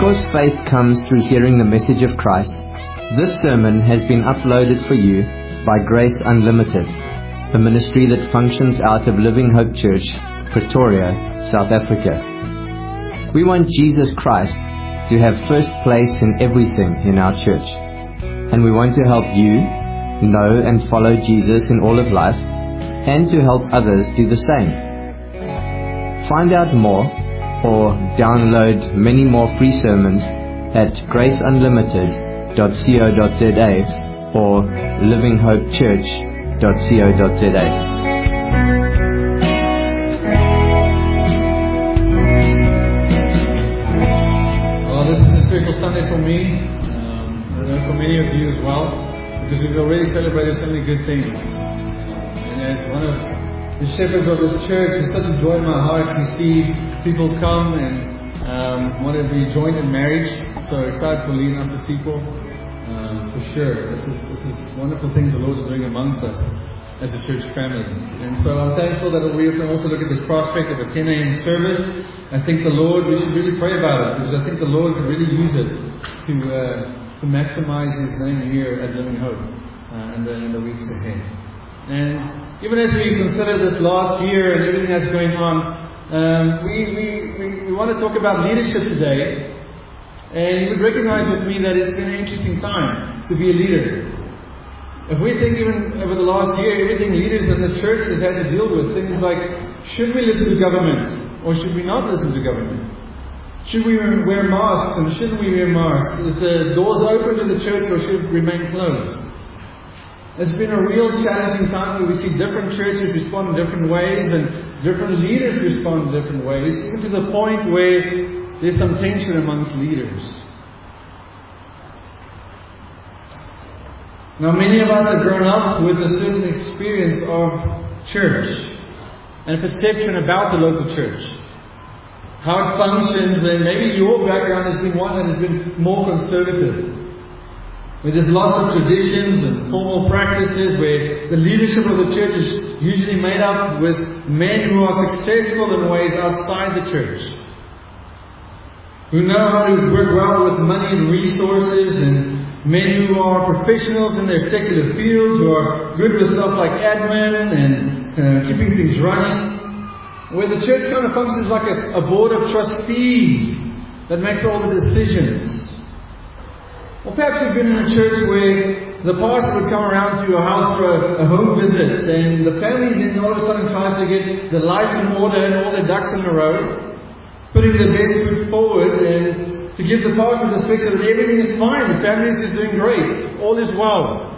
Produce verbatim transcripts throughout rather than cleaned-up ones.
Because faith comes through hearing the message of Christ, this sermon has been uploaded for you by Grace Unlimited, a ministry that functions out of Living Hope Church, Pretoria, South Africa. We want Jesus Christ to have first place in everything in our church, and we want to help you know and follow Jesus in all of life, and to help others do the same. Find out more or download many more free sermons at grace unlimited dot co dot za or living hope church dot co dot za. Well, this is a special Sunday for me, um, I know for many of you as well, because we've already celebrated so many good things. And as one of the shepherds of this church, it's such a joy in my heart to see people come and um, want to be joined in marriage. So excited for leading us to sequel. Um, for sure, this is this is wonderful things the Lord's doing amongst us as a church family. And so I'm thankful that we can also look at this prospect of a ten a.m. service. I think the Lord, we should really pray about it, because I think the Lord could really use it to uh, to maximize His name here at Living Hope uh, in, the, in the weeks ahead. And even as we consider this last year and everything that's going on, um, we, we, we, we want to talk about leadership today. And you would recognize with me that it's been an interesting time to be a leader. If we think even over the last year, everything leaders in the church has had to deal with, things like, should we listen to government or should we not listen to government? Should we wear masks and shouldn't we wear masks? Is the doors open to the church or should it remain closed? It's been a real challenging time where we see different churches respond in different ways and different leaders respond in different ways, even to the point where there's some tension amongst leaders. Now, many of us have grown up with a certain experience of church and perception about the local church. How it functions, and maybe your background has been one that has been more conservative, where there's lots of traditions and formal practices, where the leadership of the church is usually made up with men who are successful in ways outside the church, who know how to work well with money and resources, and men who are professionals in their secular fields, who are good with stuff like admin and uh, keeping things running, where the church kind of functions like a, a board of trustees that makes all the decisions. Or perhaps you've been in a church where the pastor would come around to your house for a, a home visit, and the family then all of a sudden tries to get the life in order and all their ducks in a row, putting their best foot forward, and to give the pastor this picture that everything is fine, the family is just doing great, all is well.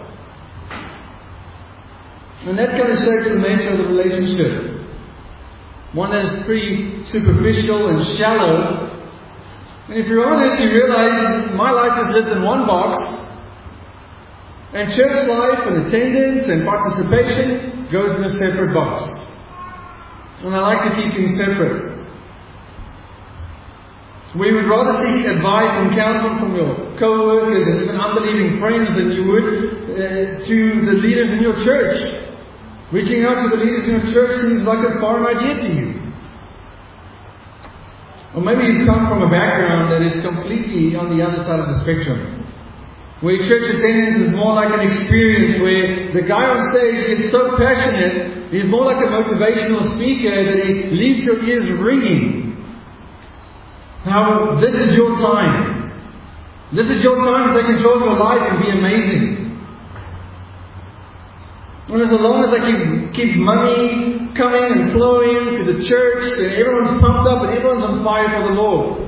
And that kind of shapes the nature of the relationship. One that is pretty superficial and shallow. And if you're honest, you realize my life is lived in one box, and church life and attendance and participation goes in a separate box. And I like to keep things separate. We would rather seek advice and counsel from your co-workers and even unbelieving friends than you would uh, to the leaders in your church. Reaching out to the leaders in your church seems like a foreign idea to you. Or maybe you come from a background that is completely on the other side of the spectrum, where church attendance is more like an experience where the guy on stage gets so passionate, he's more like a motivational speaker that he leaves your ears ringing. How this is your time. This is your time to take control of your life and be amazing. And as long as I keep, keep money coming and flowing to the church, and everyone's pumped up and everyone's on fire for the Lord.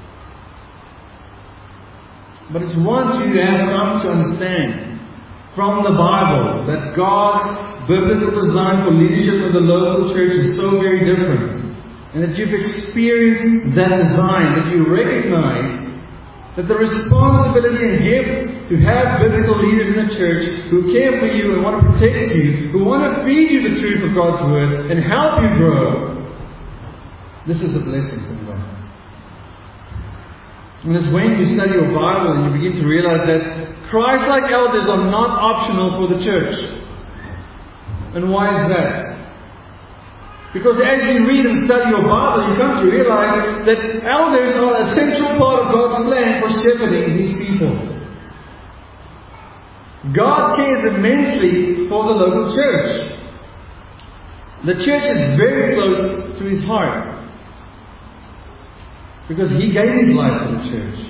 But it's once you have come to understand from the Bible that God's biblical design for leadership of the local church is so very different, and that you've experienced that design, that you recognize that the responsibility and gift to have biblical leaders in the church who care for you and want to protect you, who want to feed you the truth of God's Word and help you grow, this is a blessing from God. And it's when you study your Bible and you begin to realize that Christ-like elders are not optional for the church. And why is that? Because as you read and study your Bible, you come to realize that elders are a central part of God's plan for shepherding these people. God cares immensely for the local church. The church is very close to His heart. Because He gave His life for the church.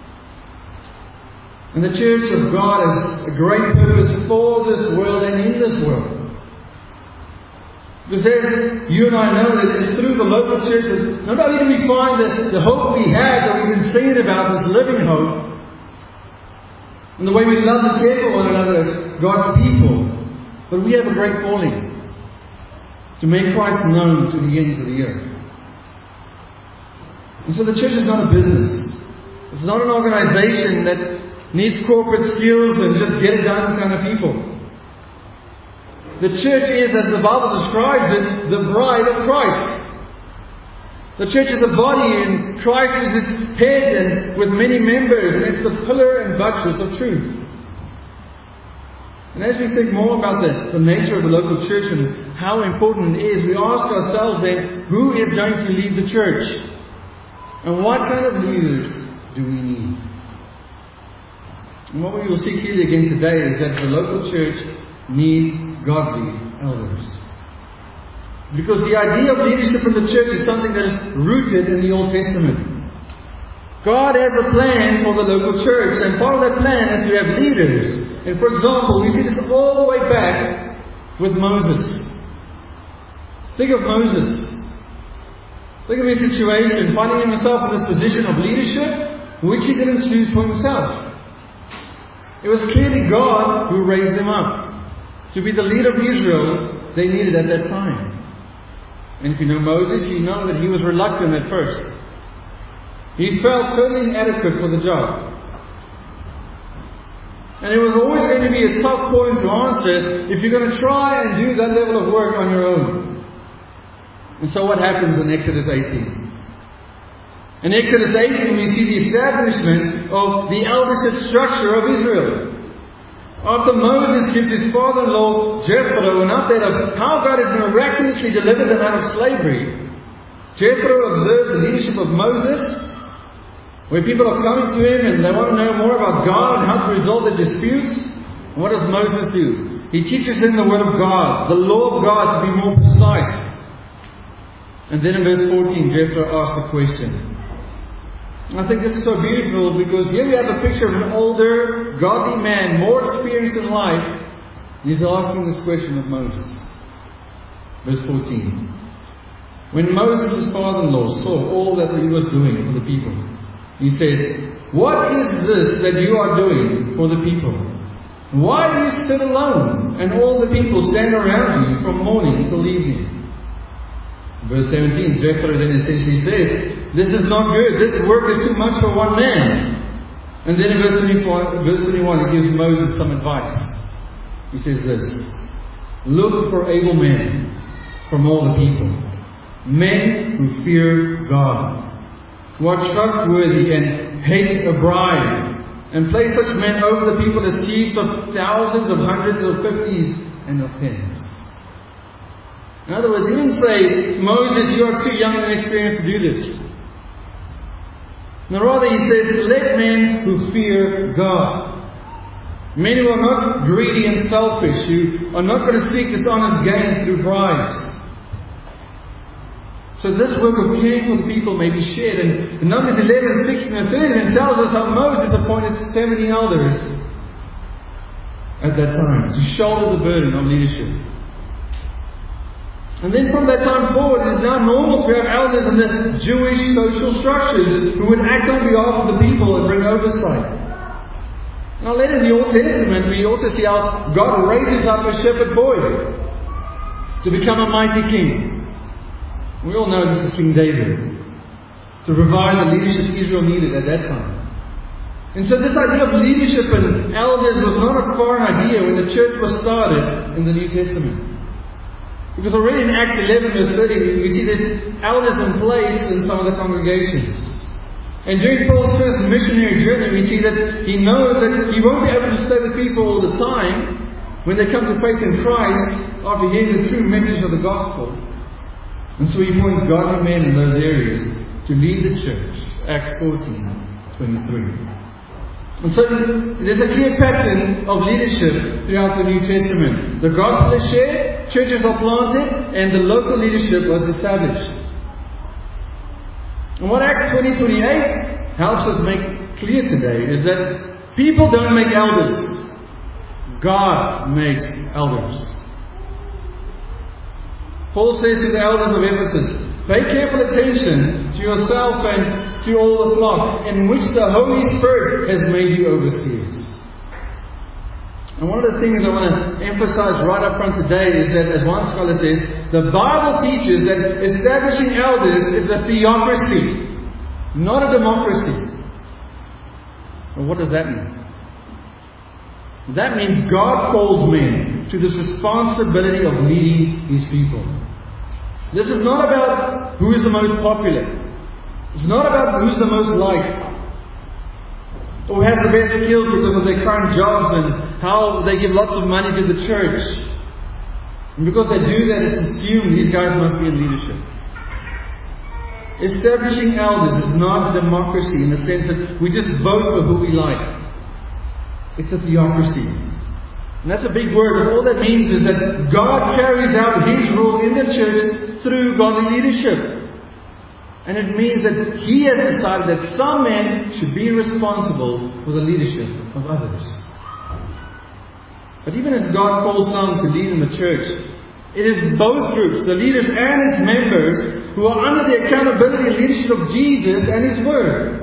And the church of God has a great purpose for this world and in this world. Because as you and I know that it's through the local church that not only do we find that the hope we have that we've been singing about, this living hope, and the way we love and care for one another as God's people, but we have a great calling to make Christ known to the ends of the earth. And so the church is not a business. It's not an organization that needs corporate skills and just get it done kind of people. The church is, as the Bible describes it, the bride of Christ. The church is a body and Christ is its head and with many members, and it's the pillar and buttress of truth. And as we think more about the, the nature of the local church and how important it is, we ask ourselves then, who is going to lead the church? And what kind of leaders do we need? And what we will see clearly again today is that the local church needs godly elders. Because the idea of leadership in the church is something that is rooted in the Old Testament. God has a plan for the local church, and part of that plan is to have leaders. And for example, we see this all the way back with Moses. Think of Moses. Think of his situation, finding himself in this position of leadership, which he didn't choose for himself. It was clearly God who raised him up to be the leader of Israel they needed at that time. And if you know Moses, you know that he was reluctant at first. He felt totally inadequate for the job. And it was always going to be a tough point to answer if you're going to try and do that level of work on your own. And so what happens in Exodus eighteen? In Exodus eighteen we see the establishment of the eldership structure of Israel. After Moses gives his father-in-law Jethro an update of how God has miraculously delivered them out of slavery, Jethro observes the leadership of Moses, where people are coming to him and they want to know more about God and how to resolve their disputes. And what does Moses do? He teaches them the Word of God, the law of God, to be more precise. And then in verse fourteen, Jethro asks a question. And I think this is so beautiful because here we have a picture of an older, godly man, more experienced in life. He's asking this question of Moses. Verse fourteen. When Moses' father-in-law saw all that he was doing for the people, he said, "What is this that you are doing for the people? Why do you sit alone and all the people stand around you from morning till evening?" Verse seventeen, Jethro then essentially says, "This is not good. This work is too much for one man." And then in verse twenty-one, verse twenty-one, he gives Moses some advice. He says this: "Look for able men from all the people, men who fear God, who are trustworthy and hate a bribe, and place such men over the people as chiefs of thousands, of hundreds, of fifties, and of tens." In other words, he didn't say, "Moses, you are too young and inexperienced to do this." No, rather he says, "Let men who fear God, men who are not greedy and selfish, who are not going to seek dishonest gain through bribes." So this work of caring for the people may be shared. And in Numbers eleven, sixteen and thirteen tells us how Moses appointed seventy elders at that time to shoulder the burden of leadership. And then from that time forward, it is now normal to have elders in the Jewish social structures who would act on behalf of the people and bring oversight. Now later in the Old Testament, we also see how God raises up a shepherd boy to become a mighty king. We all know this is King David, to provide the leadership Israel needed at that time. And so this idea of leadership and elders was not a foreign idea when the church was started in the New Testament. Because already in Acts eleven verse thirty, we see there's elders in place in some of the congregations. And during Paul's first missionary journey, we see that he knows that he won't be able to stay with people all the time when they come to faith in Christ after hearing the true message of the gospel. And so He appoints godly men in those areas to lead the church. Acts fourteen twenty-three. And so there's a clear pattern of leadership throughout the New Testament. The gospel is shared, churches are planted, and the local leadership was established. And what Acts twenty twenty-eight helps us make clear today is that people don't make elders. God makes elders. Paul says to the elders of Ephesus, pay careful attention to yourself and to all the flock in which the Holy Spirit has made you overseers. And one of the things I want to emphasize right up front today is that, as one scholar says, the Bible teaches that establishing elders is a theocracy, not a democracy. Well, what does that mean? That means God calls men to this responsibility of leading His people. This is not about who is the most popular. It's not about who's the most liked, or has the best skills because of their current jobs and how they give lots of money to the church. And because they do that, it's assumed these guys must be in leadership. Establishing elders is not a democracy in the sense that we just vote for who we like. It's a theocracy. And that's a big word, but all that means is that God carries out His rule in the church through godly leadership. And it means that He has decided that some men should be responsible for the leadership of others. But even as God calls some to lead in the church, it is both groups, the leaders and its members, who are under the accountability and leadership of Jesus and His Word.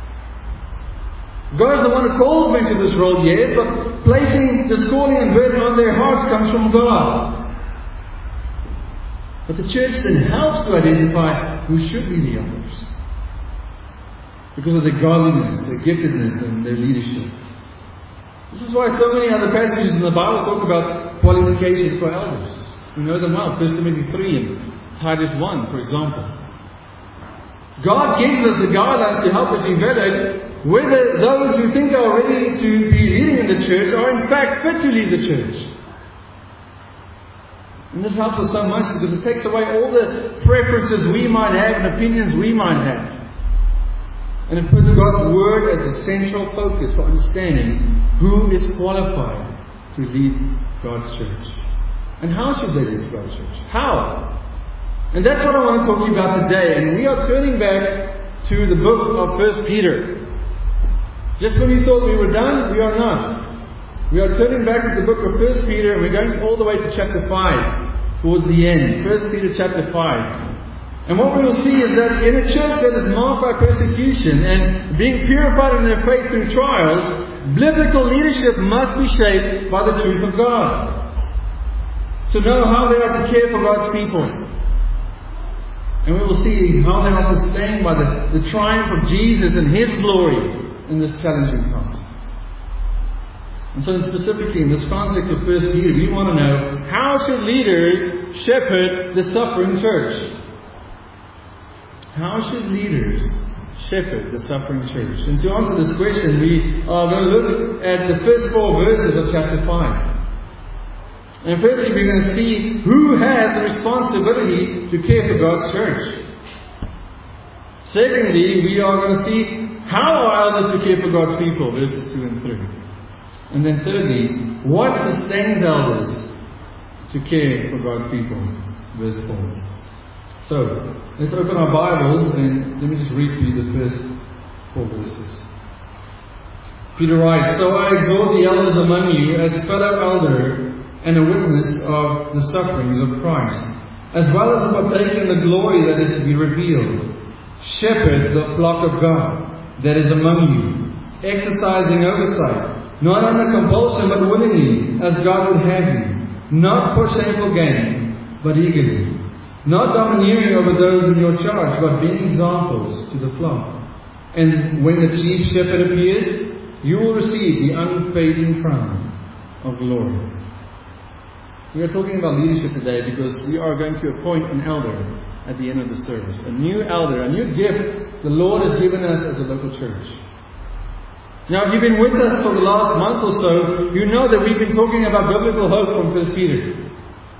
God is the one who calls men to this role, yes, but placing this calling and burden on their hearts comes from God. But the church then helps to identify who should be the elders, because of their godliness, their giftedness, and their leadership. This is why so many other passages in the Bible talk about qualifications for elders. We know them well. First Timothy three and Titus one, for example. God gives us the guidelines to help us evaluate whether those who think are ready to be leading in the church are in fact fit to lead the church. And this helps us so much because it takes away all the preferences we might have and opinions we might have. And it puts God's Word as a central focus for understanding who is qualified to lead God's church. And how should they lead God's church? How? And that's what I want to talk to you about today. And we are turning back to the book of First Peter. Just when you thought we were done, we are not. We are turning back to the book of First Peter, and we're going all the way to chapter five, towards the end. First Peter chapter five. And what we will see is that in a church that is marked by persecution and being purified in their faith through trials, biblical leadership must be shaped by the truth of God. To know how they are to care for God's people. And we will see how they are sustained by the, the triumph of Jesus and His glory in this challenging task. And so specifically in this context of First Peter, we want to know, how should leaders shepherd the suffering church? How should leaders shepherd the suffering church? And to answer this question, we are going to look at the first four verses of chapter five. And firstly, we're going to see who has the responsibility to care for God's church. Secondly, we are going to see how are elders to care for God's people, verses two and three. And then thirdly, what sustains elders to care for God's people, verse four. So, let's open our Bibles and let me just read to you the first four verses. Peter writes, So I exhort the elders among you as fellow elder and a witness of the sufferings of Christ, as well as a partaker in the glory that is to be revealed. Shepherd the flock of God that is among you, exercising oversight, not under compulsion but willingly, as God would have you, not for shameful gain, but eagerly, not domineering over those in your charge, but being examples to the flock. And when the chief shepherd appears, you will receive the unfading crown of glory. We are talking about leadership today because we are going to appoint an elder at the end of the service. A new elder, a new gift the Lord has given us as a local church. Now, if you've been with us for the last month or so, you know that we've been talking about biblical hope from First Peter.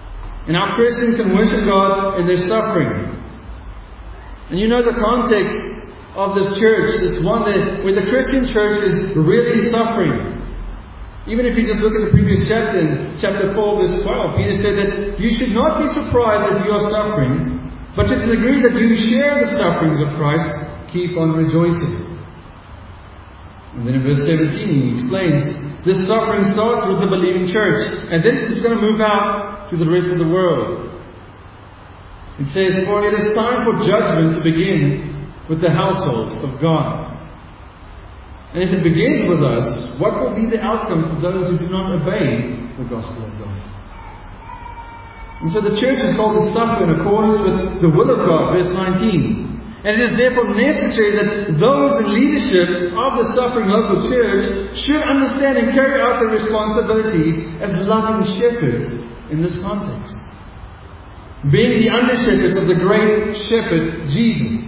And how Christians can worship God in their suffering. And you know the context of this church. It's one that where the Christian church is really suffering. Even if you just look at the previous chapter, in chapter four, verse twelve, Peter said that you should not be surprised that you are suffering, but to the degree that you share the sufferings of Christ, keep on rejoicing. And then in verse seventeen, he explains, this suffering starts with the believing church, and then it's going to move out to the rest of the world. It says, for it is time for judgment to begin with the household of God. And if it begins with us, what will be the outcome for those who do not obey the gospel of God? And so the church is called to suffer in accordance with the will of God, verse nineteen. And it is therefore necessary that those in leadership of the suffering local church should understand and carry out their responsibilities as loving shepherds in this context. Being the under-shepherds of the great shepherd, Jesus.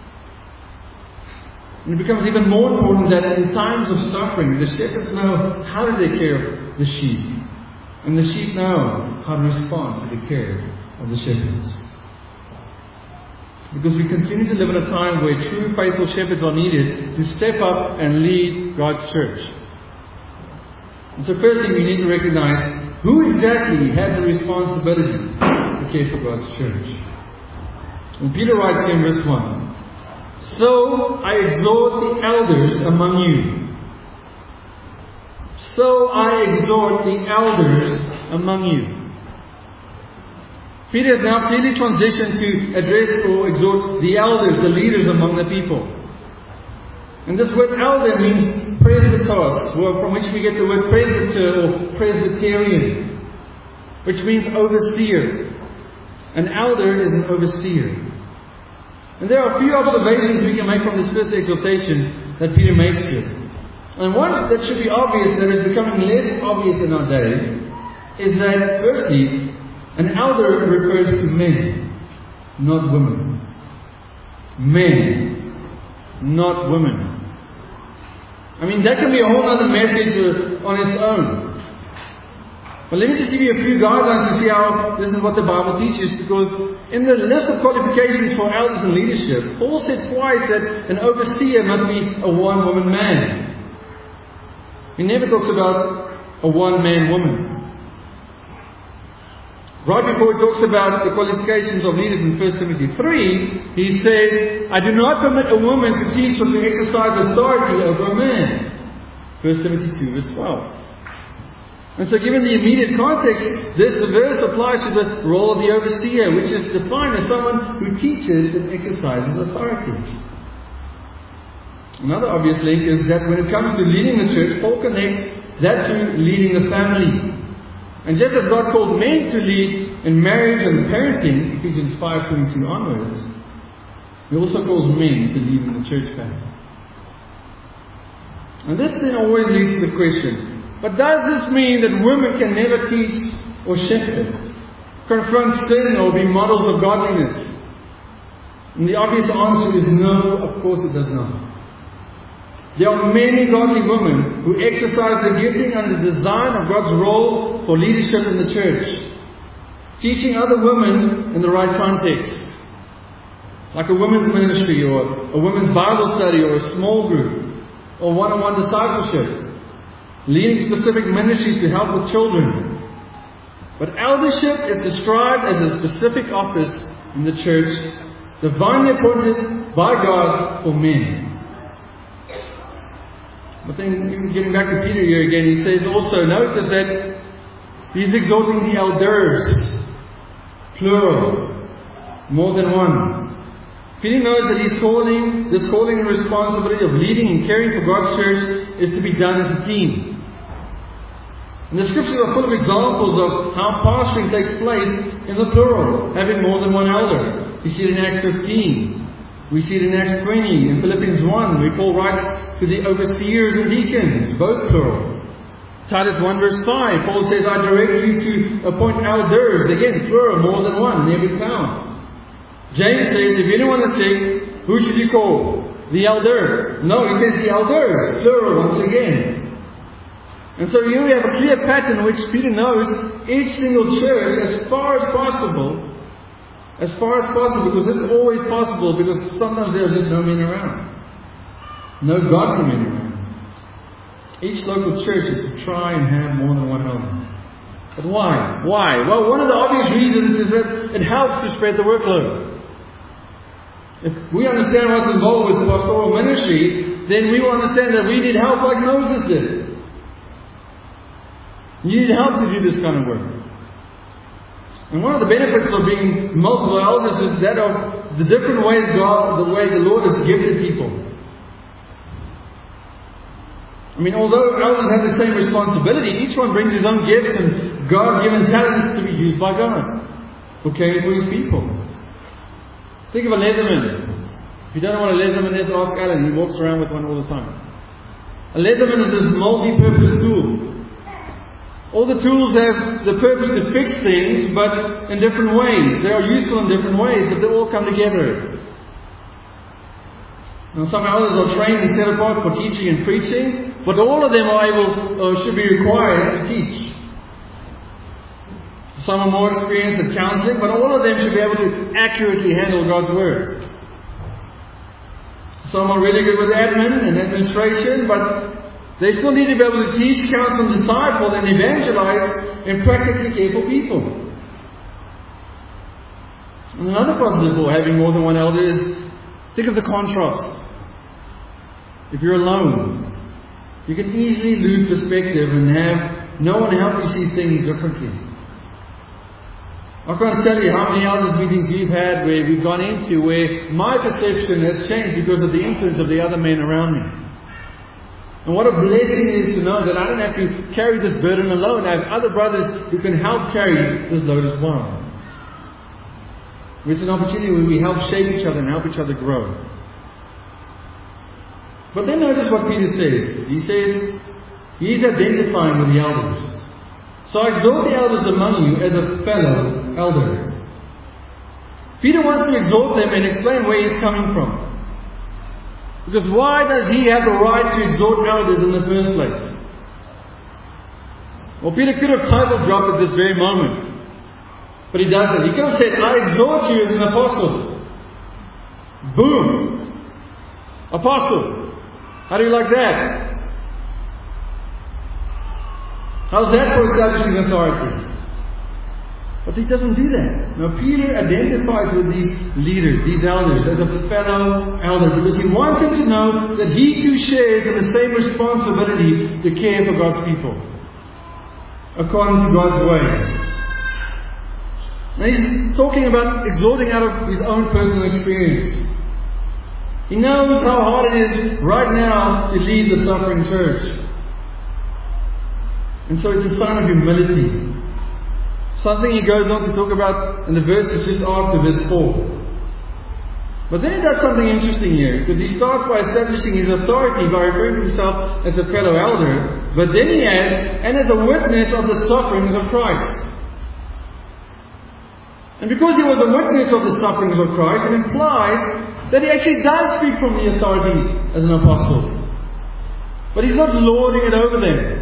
And it becomes even more important that in times of suffering, the shepherds know how to take care of the sheep. And the sheep know how to respond to the care of the shepherds. Because we continue to live in a time where true faithful shepherds are needed to step up and lead God's church. And so first thing we need to recognize, who exactly has the responsibility to care for God's church? And Peter writes here in verse one, so I exhort the elders among you. So I exhort the elders among you. Peter has now clearly transitioned to address or exhort the elders, the leaders among the people. And this word elder means presbyteros, from which we get the word presbyter or Presbyterian, which means overseer. An elder is an overseer. And there are a few observations we can make from this first exhortation that Peter makes here. And one that should be obvious, that is becoming less obvious in our day, is that firstly, an elder refers to men, not women. Men, not women. I mean, that can be a whole other message on its own. But let me just give you a few guidelines to see how this is what the Bible teaches, because in the list of qualifications for elders and leadership, Paul said twice that an overseer must be a one-woman man. He never talks about a one-man woman. Right before he talks about the qualifications of leaders in First Timothy three, he says, I do not permit a woman to teach or to exercise authority over a man. First Timothy two, verse twelve. And so given the immediate context, this verse applies to the role of the overseer, which is defined as someone who teaches and exercises authority. Another obvious link is that when it comes to leading the church, Paul connects that to leading the family. And just as God called men to lead in marriage and parenting, Ephesians five twenty-two onwards, He also calls men to lead in the church family. And this then always leads to the question, but does this mean that women can never teach or shepherd, confront sin or be models of godliness? And the obvious answer is no, of course it does not. There are many godly women who exercise the gifting and the design of God's role for leadership in the church, teaching other women in the right context, like a women's ministry or a women's Bible study or a small group or one-on-one discipleship, leading specific ministries to help with children. But eldership is described as a specific office in the church, divinely appointed by God for men. But then, even getting back to Peter here again, he says also, notice that he's exhorting the elders, plural, more than one. Peter knows that he's calling, this calling and responsibility of leading and caring for God's church is to be done as a team. And the scriptures are full of examples of how pastoring takes place in the plural, having more than one elder. We see it in Acts fifteen. We see it in Acts twenty, in Philippians one, where Paul writes to the overseers and deacons, both plural. Titus one verse five, Paul says, I direct you to appoint elders, again plural, more than one in every town. James says, if anyone is sick, who should you call? The elder. No, he says the elders, plural once again. And so here we have a clear pattern which Peter knows each single church, as far as possible, as far as possible, because it's always possible, because sometimes there are just no men around. No godly men around. Each local church is to try and have more than one elder. But why? Why? Well, one of the obvious reasons is that it helps to spread the workload. If we understand what's involved with pastoral ministry, then we will understand that we need help like Moses did. You need help to do this kind of work. And one of the benefits of being multiple elders is that of the different ways God, the way the Lord has gifted people. I mean, although elders have the same responsibility, each one brings his own gifts and God-given talents to be used by God for caring for His people. Think of a Leatherman. If you don't know what a Leatherman is, ask Alan. He walks around with one all the time. A Leatherman is this multi-purpose tool. All the tools have the purpose to fix things, but in different ways. They are useful in different ways, but they all come together. Now, some elders are trained and set apart for teaching and preaching, but all of them are able, or should be required, to teach. Some are more experienced at counseling, but all of them should be able to accurately handle God's Word. Some are really good with admin and administration, but they still need to be able to teach, counsel, and disciple, and evangelize and practically care for people. And another positive for having more than one elder is, think of the contrast. If you're alone, you can easily lose perspective and have no one help you see things differently. I can't tell you how many elders meetings we've had where we've gone into where my perception has changed because of the influence of the other men around me. And what a blessing it is to know that I don't have to carry this burden alone. I have other brothers who can help carry this load as well. It's an opportunity where we help shape each other and help each other grow. But then notice what Peter says. He says, he's identifying with the elders. So I exhort the elders among you as a fellow elder. Peter wants to exhort them and explain where he's coming from. Because why does he have the right to exhort elders in the first place? Well, Peter could have title dropped at this very moment. But he doesn't. He could have said, I exhort you as an apostle. Boom! Apostle. How do you like that? How's that for establishing authority? But he doesn't do that. Now Peter identifies with these leaders, these elders, as a fellow elder because he wants them to know that he too shares in the same responsibility to care for God's people, according to God's way. Now he's talking about exhorting out of his own personal experience. He knows how hard it is right now to lead the suffering church. And so it's a sign of humility. Something he goes on to talk about in the verses just after verse four. But then he does something interesting here, because he starts by establishing his authority by referring to himself as a fellow elder, but then he adds, and as a witness of the sufferings of Christ. And because he was a witness of the sufferings of Christ, it implies that he actually does speak from the authority as an apostle. But he's not lording it over them.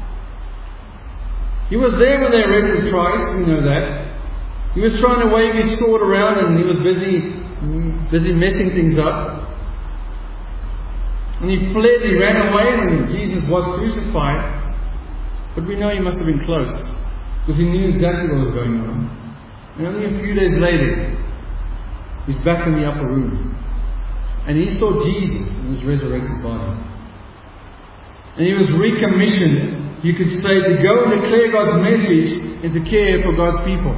He was there when they arrested Christ, we know that. He was trying to wave his sword around and he was busy, busy messing things up. And he fled, he ran away when Jesus was crucified. But we know he must have been close, because he knew exactly what was going on. And only a few days later, he's back in the upper room. And he saw Jesus in his resurrected body. And he was recommissioned, you could say, to go and declare God's message and to care for God's people.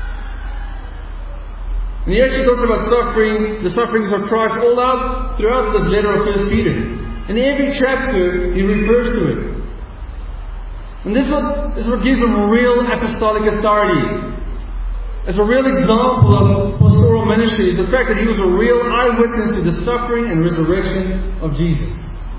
And he actually talks about suffering, the sufferings of Christ all out throughout this letter of First Peter. In every chapter, he refers to it. And this is what, this is what gives him real apostolic authority. As a real example of pastoral ministry is the fact that he was a real eyewitness to the suffering and resurrection of Jesus.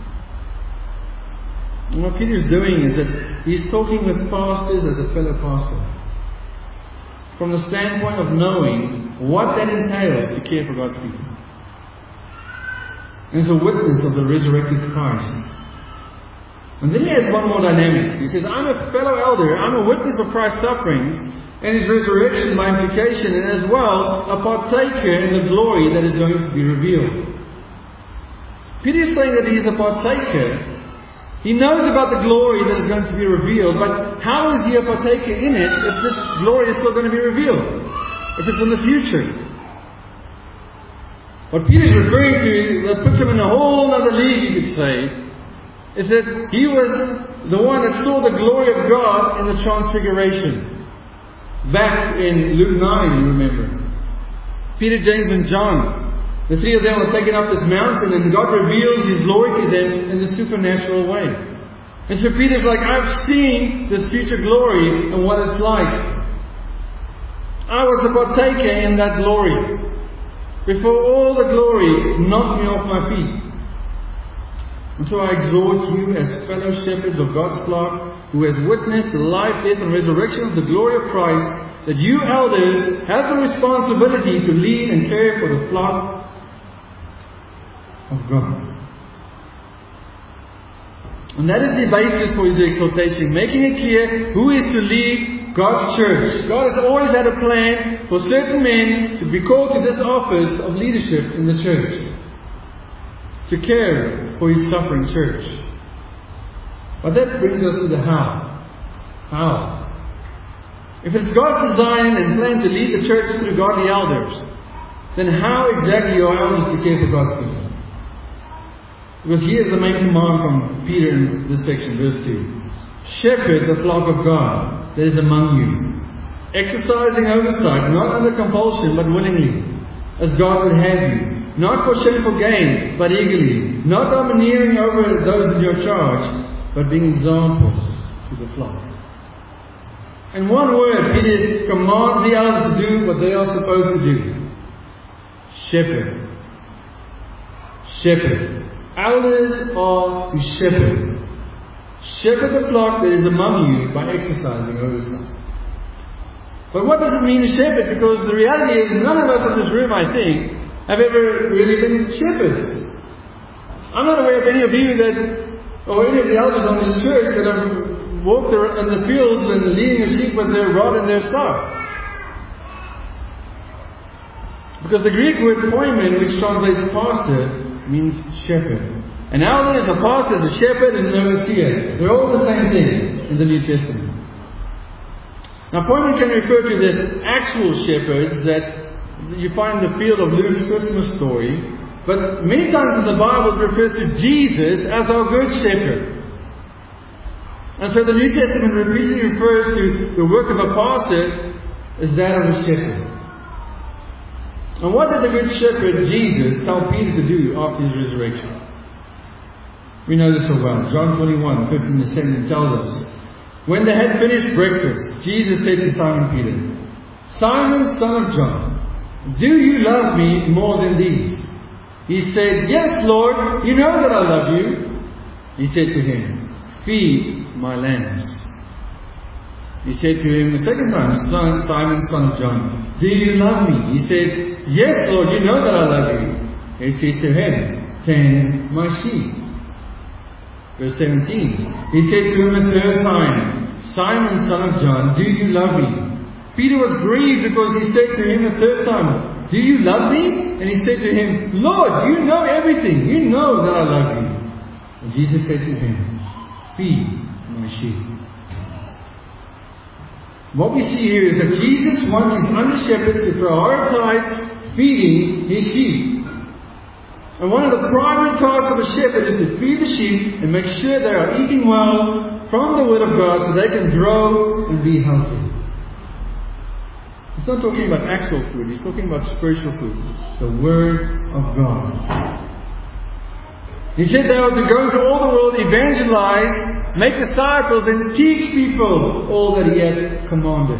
And what Peter's doing is that he's talking with pastors as a fellow pastor, from the standpoint of knowing what that entails to care for God's people. And as a witness of the resurrected Christ. And then he has one more dynamic. He says, I'm a fellow elder, I'm a witness of Christ's sufferings and His resurrection by implication, and as well a partaker in the glory that is going to be revealed. Peter is saying that he is a partaker. He knows about the glory that is going to be revealed, but how is he a partaker in it if this glory is still going to be revealed? If it's in the future? What Peter is referring to, that puts him in a whole other league, you could say, is that he was the one that saw the glory of God in the Transfiguration. Back in Luke nine, you remember. Peter, James and John, the three of them are taken up this mountain and God reveals His glory to them in a supernatural way. And so Peter's like, I've seen this future glory and what it's like. I was a partaker in that glory. Before all the glory knocked me off my feet. And so I exhort you as fellow shepherds of God's flock, who has witnessed the life, death and resurrection of the glory of Christ, that you elders have the responsibility to lead and care for the flock of God. And that is the basis for his exhortation, making it clear who is to lead God's church. God has always had a plan for certain men to be called to this office of leadership in the church, to care for His suffering church. But that brings us to the how. How? If it's God's design and plan to lead the church through godly elders, then how exactly are elders to care for God's people? Because here's the main command from Peter in this section, verse two. Shepherd the flock of God that is among you, exercising oversight, not under compulsion, but willingly, as God would have you, not for shameful gain, but eagerly, not domineering over those in your charge, but being examples to the flock. In one word, Peter commands the elders to do what they are supposed to do. Shepherd. Shepherd. Elders are to shepherd. Shepherd the flock that is among you by exercising oversight. But what does it mean to shepherd? Because the reality is none of us in this room, I think, have ever really been shepherds. I'm not aware of any of you that, or any of the elders on this church that have walked in the fields and leading a sheep with their rod and their staff. Because the Greek word poimen, which translates pastor, means shepherd. An elder is a pastor, is a shepherd, is an overseer. They're all the same thing in the New Testament. Now, poimen can refer to the actual shepherds that you find in the field of Luke's Christmas story. But many times in the Bible it refers to Jesus as our good shepherd. And so the New Testament repeatedly refers to the work of a pastor as that of a shepherd. And what did the good shepherd Jesus tell Peter to do after his resurrection? We know this so well. John twenty-one, fifteen to seventeen tells us, when they had finished breakfast, Jesus said to Simon Peter, Simon, son of John, do you love me more than these? He said, yes, Lord, you know that I love you. He said to him, feed my lambs. He said to him the second time, son, Simon, son of John, do you love me? He said, yes, Lord, you know that I love you. He said to him, tend my sheep. Verse seventeen. He said to him a third time, Simon, son of John, do you love me? Peter was grieved because he said to him a third time, do you love me? And he said to him, Lord, you know everything. You know that I love you. And Jesus said to him, feed my sheep. What we see here is that Jesus wants His under shepherds to prioritize feeding His sheep. And one of the primary tasks of a shepherd is to feed the sheep and make sure they are eating well from the Word of God so they can grow and be healthy. He's not talking about actual food, he's talking about spiritual food. The Word of God. He said they are to go into all the world, evangelize, make disciples, and teach people all that He had commanded.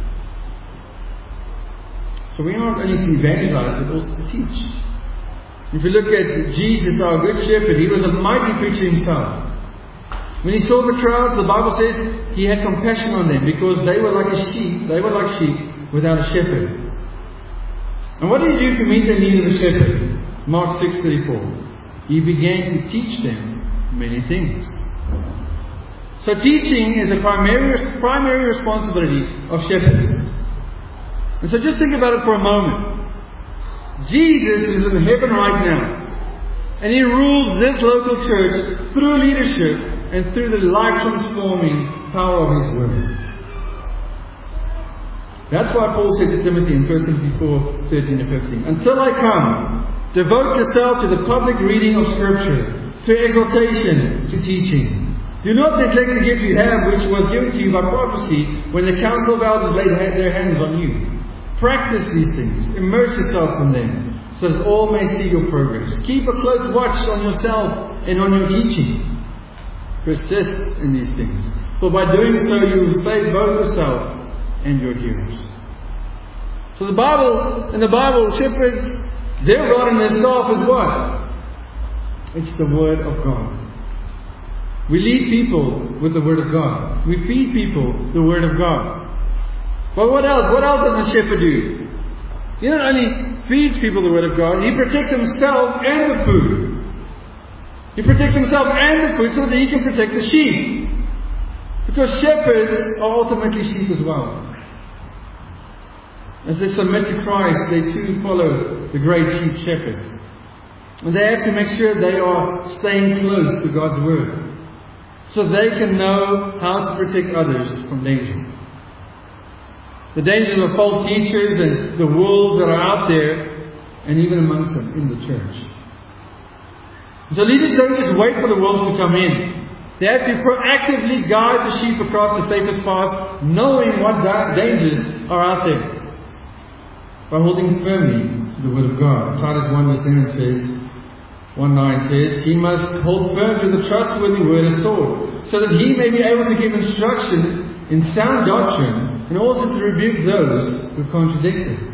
So we aren't only to evangelize, but also to teach. If you look at Jesus, our good shepherd, He was a mighty preacher Himself. When He saw the crowds, the Bible says He had compassion on them because they were like a sheep. They were like sheep without a shepherd. And what did He do to meet the need of the shepherd? Mark six thirty-four. He began to teach them many things. So teaching is a primary, primary responsibility of shepherds. And so just think about it for a moment. Jesus is in heaven right now. And He rules this local church through leadership and through the life-transforming power of His Word. That's why Paul said to Timothy in First Timothy four, thirteen to fifteen, "Until I come, devote yourself to the public reading of Scripture, to exhortation, to teaching. Do not neglect the gift you have, which was given to you by prophecy, when the council of elders laid their hands on you. Practice these things. Immerse yourself in them, so that all may see your progress. Keep a close watch on yourself and on your teaching. Persist in these things. For by doing so, you will save both yourself and your hearers." So the Bible, in the Bible, shepherds, their rod and their staff is what? It's the Word of God. We lead people with the Word of God. We feed people the Word of God. But what else? What else does a shepherd do? He not only feeds people the Word of God, he protects himself and the food. He protects himself and the food so that he can protect the sheep. Because shepherds are ultimately sheep as well. As they submit to Christ, they too follow the great sheep shepherd. And they have to make sure they are staying close to God's Word, so they can know how to protect others from danger. The dangers of false teachers and the wolves that are out there, and even amongst them in the church. So leaders don't just wait for the wolves to come in. They have to proactively guide the sheep across the safest paths, knowing what dangers are out there, by holding firmly to the Word of God. Titus one verse ten says, one nine says, "He must hold firm to the trustworthy word as taught, so that he may be able to give instruction in sound doctrine, and also to rebuke those who contradict it."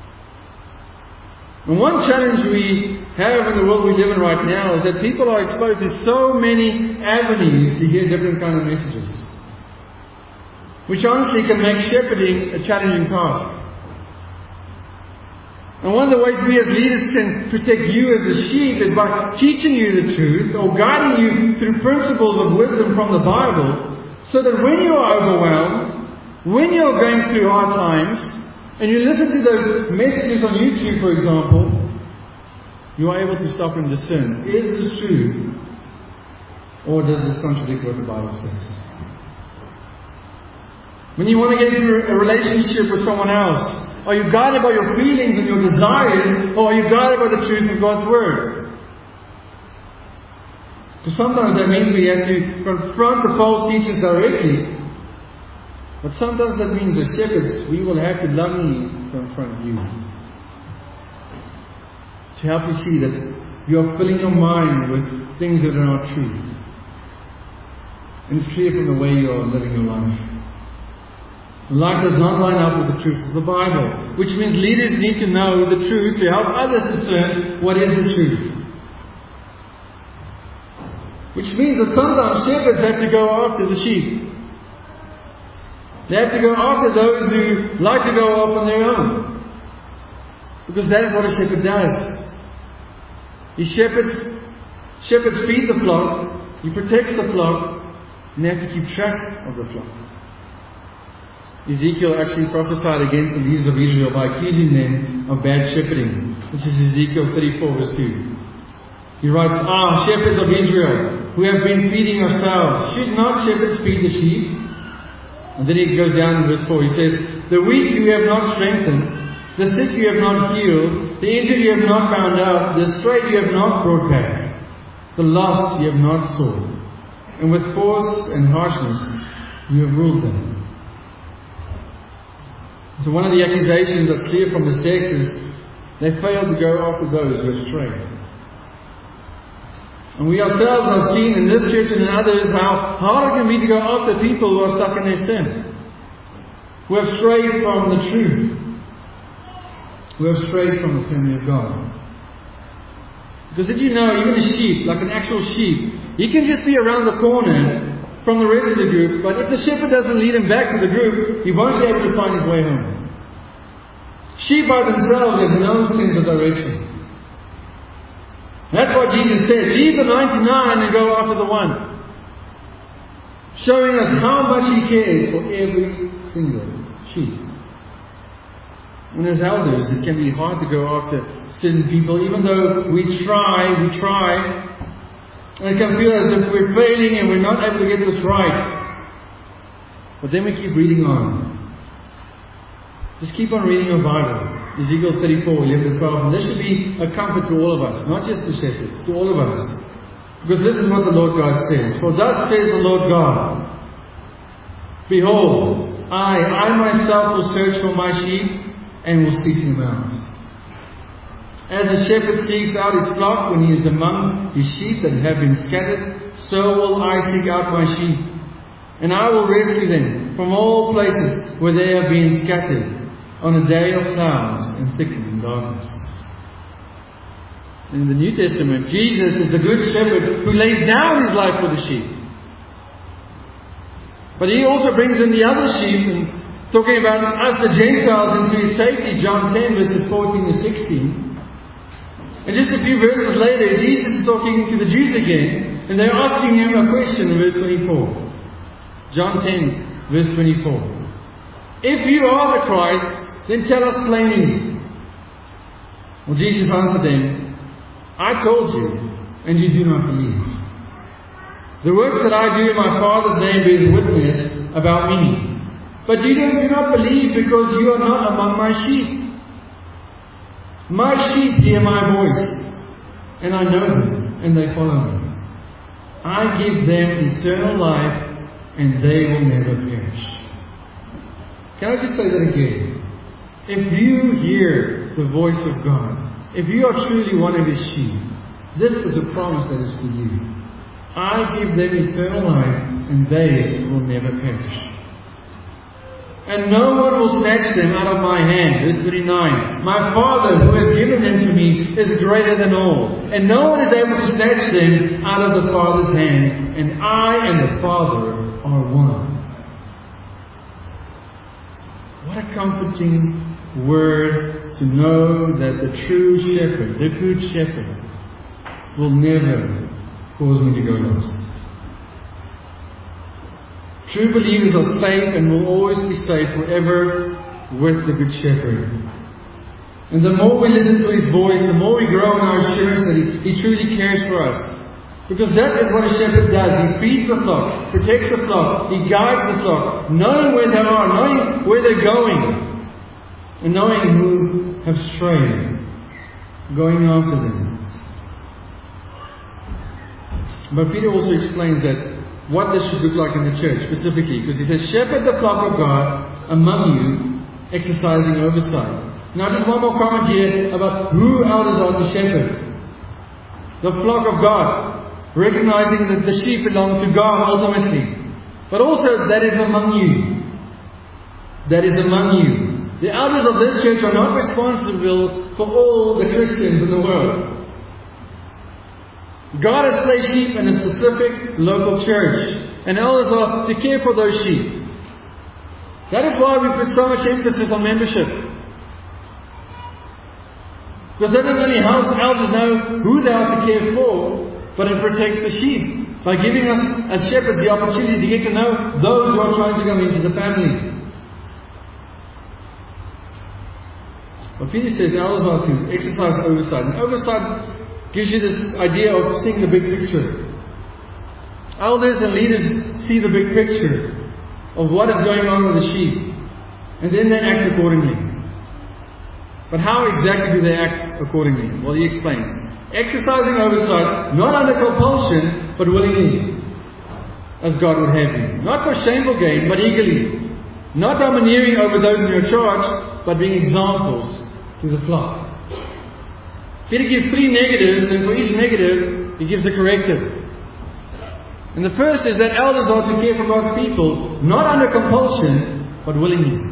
And one challenge we have in the world we live in right now is that people are exposed to so many avenues to hear different kind of messages, which honestly can make shepherding a challenging task. And one of the ways we as leaders can protect you as the sheep is by teaching you the truth, or guiding you through principles of wisdom from the Bible, so that when you are overwhelmed, when you're going through hard times, and you listen to those messages on YouTube, for example, you are able to stop and discern, is this truth, or does this contradict what the Bible says? When you want to get into a relationship with someone else, are you guided by your feelings and your desires, or are you guided by the truth of God's Word? Because sometimes that means we have to confront the false teachers directly. But sometimes that means as shepherds, we will have to lovingly confront you, to help you see that you are filling your mind with things that are not truth. And it's clear from the way you are living your life. Life does not line up with the truth of the Bible, which means leaders need to know the truth to help others discern what is the truth. Which means that sometimes shepherds have to go after the sheep. They have to go after those who like to go off on their own. Because that is what a shepherd does. He shepherds, shepherds feed the flock, he protects the flock, and they have to keep track of the flock. Ezekiel actually prophesied against the leaders of Israel by accusing them of bad shepherding. This is Ezekiel thirty-four verse two. He writes, "Ah, shepherds of Israel, who have been feeding yourselves, should not shepherds feed the sheep?" And then he goes down in verse four. He says, "The weak you have not strengthened, the sick you have not healed, the injured you have not bound up, the strayed you have not brought back, the lost you have not sought, and with force and harshness you have ruled them." So one of the accusations that's clear from this text is they failed to go after those who have strayed. And we ourselves have seen in this church and in others how hard it can be to go after people who are stuck in their sin, who have strayed from the truth, who have strayed from the family of God. Because did you know, even a sheep, like an actual sheep, he can just be around the corner from the rest of the group, but if the shepherd doesn't lead him back to the group, he won't be able to find his way home. Sheep by themselves have no sense of direction. That's why Jesus said, "Leave the ninety-nine and go after the one." showing us how much He cares for every single sheep. And as elders, it can be hard to go after certain people, even though we try, we try, and it can feel as if we're failing and we're not able to get this right. But then we keep reading on. Just keep on reading your Bible. Ezekiel thirty-four, eleven to twelve. And this should be a comfort to all of us, not just the shepherds, to all of us. Because this is what the Lord God says. For thus says the Lord God, Behold, I, I myself will search for my sheep and will seek them out. As a shepherd seeks out his flock when he is among his sheep that have been scattered, so will I seek out my sheep. And I will rescue them from all places where they have been scattered on a day of clouds and thickening darkness. In the New Testament, Jesus is the good shepherd who lays down his life for the sheep. But he also brings in the other sheep, and talking about us, the Gentiles, into his safety. John ten, verses fourteen to sixteen. And just a few verses later, Jesus is talking to the Jews again, and they're asking him a question in verse twenty-four. John ten, verse twenty-four. If you are the Christ, then tell us plainly. Well, Jesus answered them, I told you, and you do not believe. The works that I do in my Father's name bear witness about me. But you do not believe because you are not among my sheep. My sheep hear my voice, and I know them, and they follow me. I give them eternal life, and they will never perish. Can I just say that again? If you hear the voice of God, if you are truly one of His sheep, this is a promise that is for you. I give them eternal life, and they will never perish. And no one will snatch them out of my hand. Verse twenty-nine. My Father who has given them to me is greater than all. And no one is able to snatch them out of the Father's hand. And I and the Father are one. What a comforting word to know that the true shepherd, the good shepherd, will never cause me to go lost. True believers are safe and will always be safe forever with the Good Shepherd. And the more we listen to His voice, the more we grow in our assurance that He, he truly cares for us. Because that is what a shepherd does. He feeds the flock, protects the flock, He guides the flock, knowing where they are, knowing where they're going, and knowing who have strayed, going after them. But Peter also explains that what this should look like in the church specifically, because he says, shepherd the flock of God among you, exercising oversight. Now just one more comment here about who elders are to shepherd. The flock of God, recognizing that the sheep belong to God ultimately, but also that is among you. That is among you. The elders of this church are not responsible for all the Christians in the world. God has placed sheep in a specific local church, and elders are to care for those sheep. That is why we put so much emphasis on membership. Because that not only helps elders know who they are to care for, but it protects the sheep by giving us as shepherds the opportunity to get to know those who are trying to come into the family. But Peter says elders are to exercise oversight. And oversight gives you this idea of seeing the big picture. Elders and leaders see the big picture of what is going on with the sheep, and then they act accordingly. But how exactly do they act accordingly? Well, he explains. Exercising oversight, not under compulsion, but willingly, as God would have you. Not for shameful gain, but eagerly. Not domineering over those in your charge, but being examples to the flock. Peter gives three negatives, and for each negative, he gives a corrective. And the first is that elders are to care for God's people, not under compulsion, but willingly.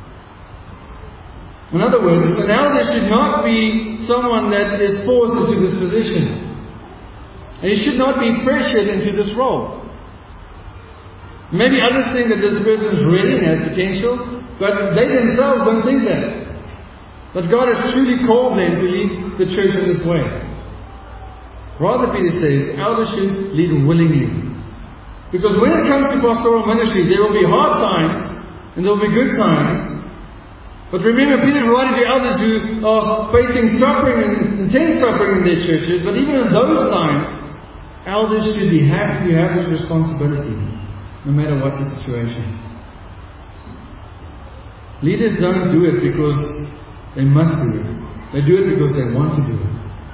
In other words, an elder should not be someone that is forced into this position. And he should not be pressured into this role. Maybe others think that this person is ready and has potential, but they themselves don't think that. But God has truly called them to lead the church in this way. Rather, Peter says, elders should lead willingly. Because when it comes to pastoral ministry, there will be hard times and there will be good times. But remember, Peter writing to elders who are facing suffering and intense suffering in their churches. But even in those times, elders should be happy to have this responsibility, no matter what the situation. Leaders don't do it because they must do it. They do it because they want to do it.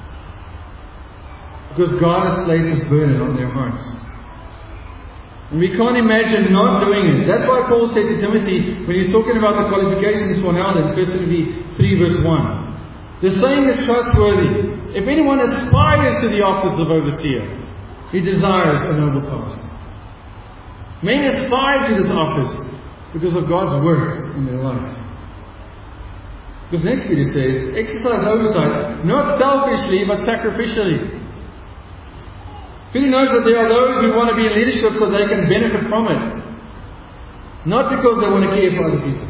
Because God has placed this burden on their hearts. And we can't imagine not doing it. That's why Paul said to Timothy, when he's talking about the qualifications for an elder in First Timothy three verse one. The saying is trustworthy. If anyone aspires to the office of overseer, he desires a noble task. Many aspire to this office because of God's work in their life. Because next Peter says, exercise oversight, not selfishly, but sacrificially. Peter knows that there are those who want to be in leadership so they can benefit from it. Not because they want to care for other people.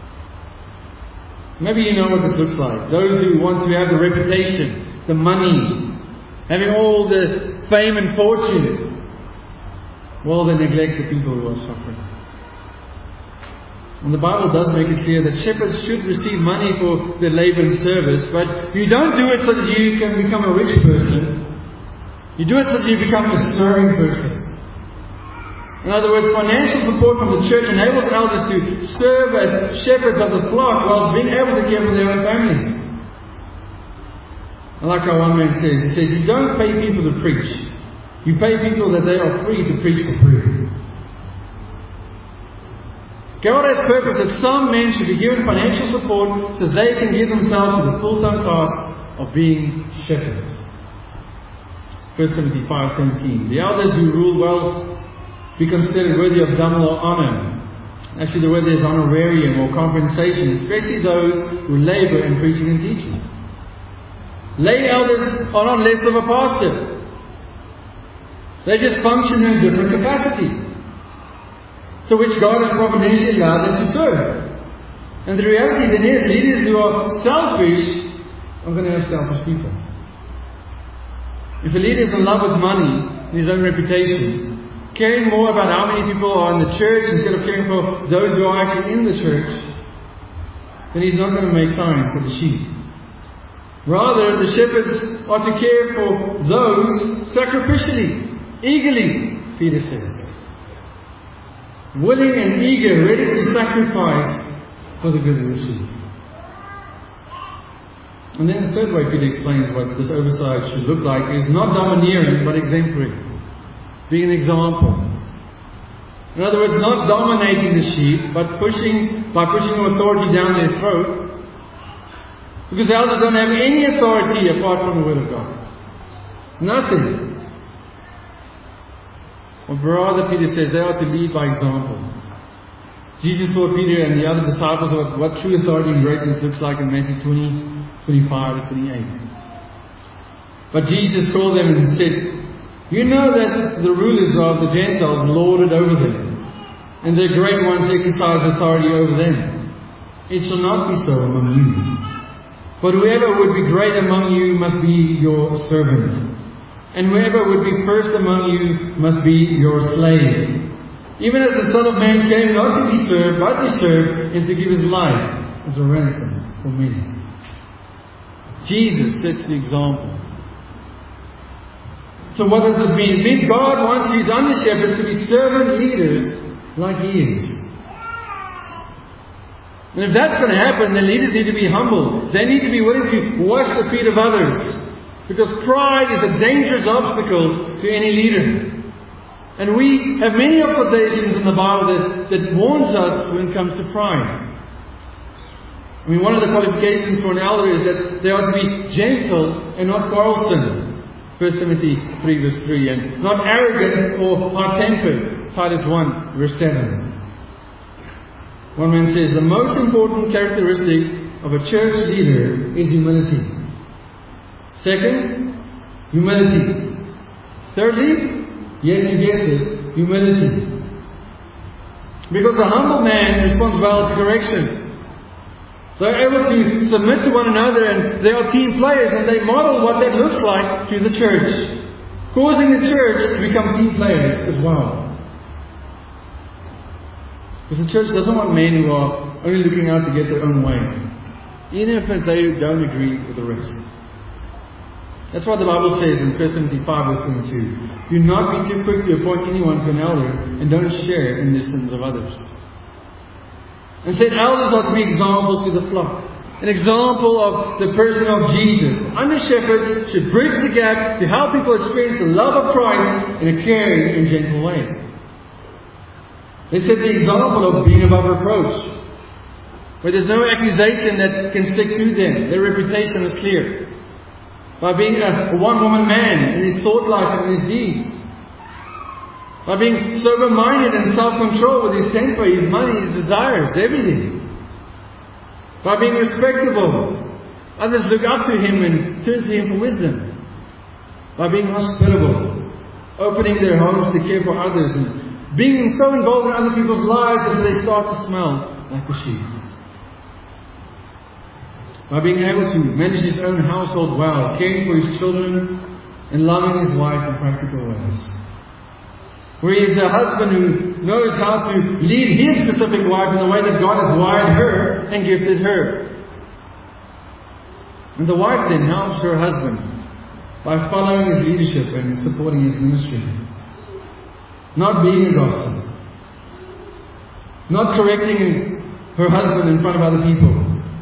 Maybe you know what this looks like. Those who want to have the reputation, the money, having all the fame and fortune, while they neglect the people who are suffering. And the Bible does make it clear that shepherds should receive money for their labor and service, but you don't do it so that you can become a rich person. You do it so that you become a serving person. In other words, financial support from the church enables elders to serve as shepherds of the flock whilst being able to care for their own families. I like how one man says, he says, you don't pay people to preach. You pay people that they are free to preach for free. God has purpose that some men should be given financial support so they can give themselves to the full-time task of being shepherds. First Timothy five seventeen. The elders who rule well be considered worthy of double honor. Actually, the word there is honorarium or compensation, especially those who labor in preaching and teaching. Lay elders are not less of a pastor. They just function in a different capacity, to which God has providentially allowed them to serve. And the reality then is, leaders who are selfish are going to have selfish people. If a leader is in love with money and his own reputation, caring more about how many people are in the church instead of caring for those who are actually in the church, then he's not going to make time for the sheep. Rather, the shepherds are to care for those sacrificially, eagerly, Peter says. Willing and eager, ready to sacrifice for the good of the sheep. And then the third way Peter explains what this oversight should look like is not domineering, but exemplary. Being an example. In other words, not dominating the sheep, but pushing by pushing authority down their throat. Because the elders don't have any authority apart from the Word of God. Nothing. Or rather, Peter says they are to lead by example. Jesus taught Peter and the other disciples what, what true authority and greatness looks like in Matthew twenty, twenty-five to twenty-eight. But Jesus called them and said, you know that the rulers of the Gentiles lord it over them, and their great ones exercise authority over them. It shall not be so among you. But whoever would be great among you must be your servant. And whoever would be first among you must be your slave. Even as the Son of Man came not to be served, but to serve, and to give his life as a ransom for many. Jesus sets the example. So what does this mean? It means God wants his under shepherds to be servant leaders like he is. And if that's going to happen, then leaders need to be humble. They need to be willing to wash the feet of others. Because pride is a dangerous obstacle to any leader. And we have many observations in the Bible that, that warns us when it comes to pride. I mean, one of the qualifications for an elder is that they ought to be gentle and not quarrelsome. First Timothy three verse three. And not arrogant or hot-tempered. Titus one verse seven. One man says, the most important characteristic of a church leader is humility. Second, humility. Thirdly, yes, you guessed it, humility. Because a humble man responds well to correction. They're able to submit to one another, and they are team players, and they model what that looks like to the church, causing the church to become team players as well. Because the church doesn't want men who are only looking out to get their own way, even if they don't agree with the rest. That's what the Bible says in First Timothy five verse twenty-two. Do not be too quick to appoint anyone to an elder, and don't share in the sins of others. And said elders are to be examples to the flock. An example of the person of Jesus. Under shepherds should bridge the gap to help people experience the love of Christ in a caring and gentle way. They set the example of being above reproach, where there's no accusation that can stick to them. Their reputation is clear. By being a, a one-woman man in his thought life and in his deeds. By being sober-minded and self-controlled with his temper, his money, his desires, everything. By being respectable. Others look up to him and turn to him for wisdom. By being hospitable. Opening their homes to care for others. And being so involved in other people's lives that they start to smell like the sheep. By being able to manage his own household well, caring for his children, and loving his wife in practical ways. Where he is a husband who knows how to lead his specific wife in the way that God has wired her and gifted her. And the wife then helps her husband by following his leadership and supporting his ministry. Not being a gossip. Not correcting her husband in front of other people.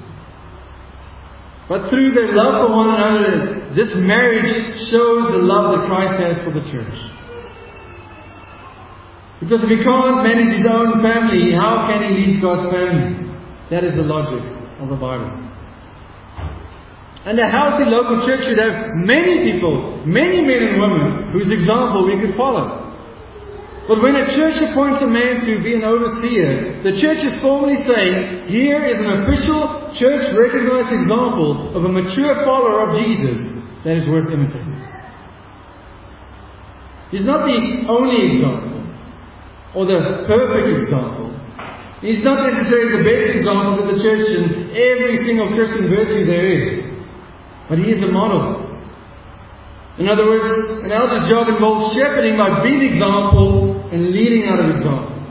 But through their love for one another, this marriage shows the love that Christ has for the church. Because if he can't manage his own family, how can he lead God's family? That is the logic of the Bible. And a healthy local church should have many people, many men and women, whose example we could follow. But when a church appoints a man to be an overseer, the church is formally saying, here is an official church-recognized example of a mature follower of Jesus that is worth imitating. He's not the only example, or the perfect example. He's not necessarily the best example to the church in every single Christian virtue there is. But he is a model. In other words, an elder's job involves shepherding by being example and leading out of example.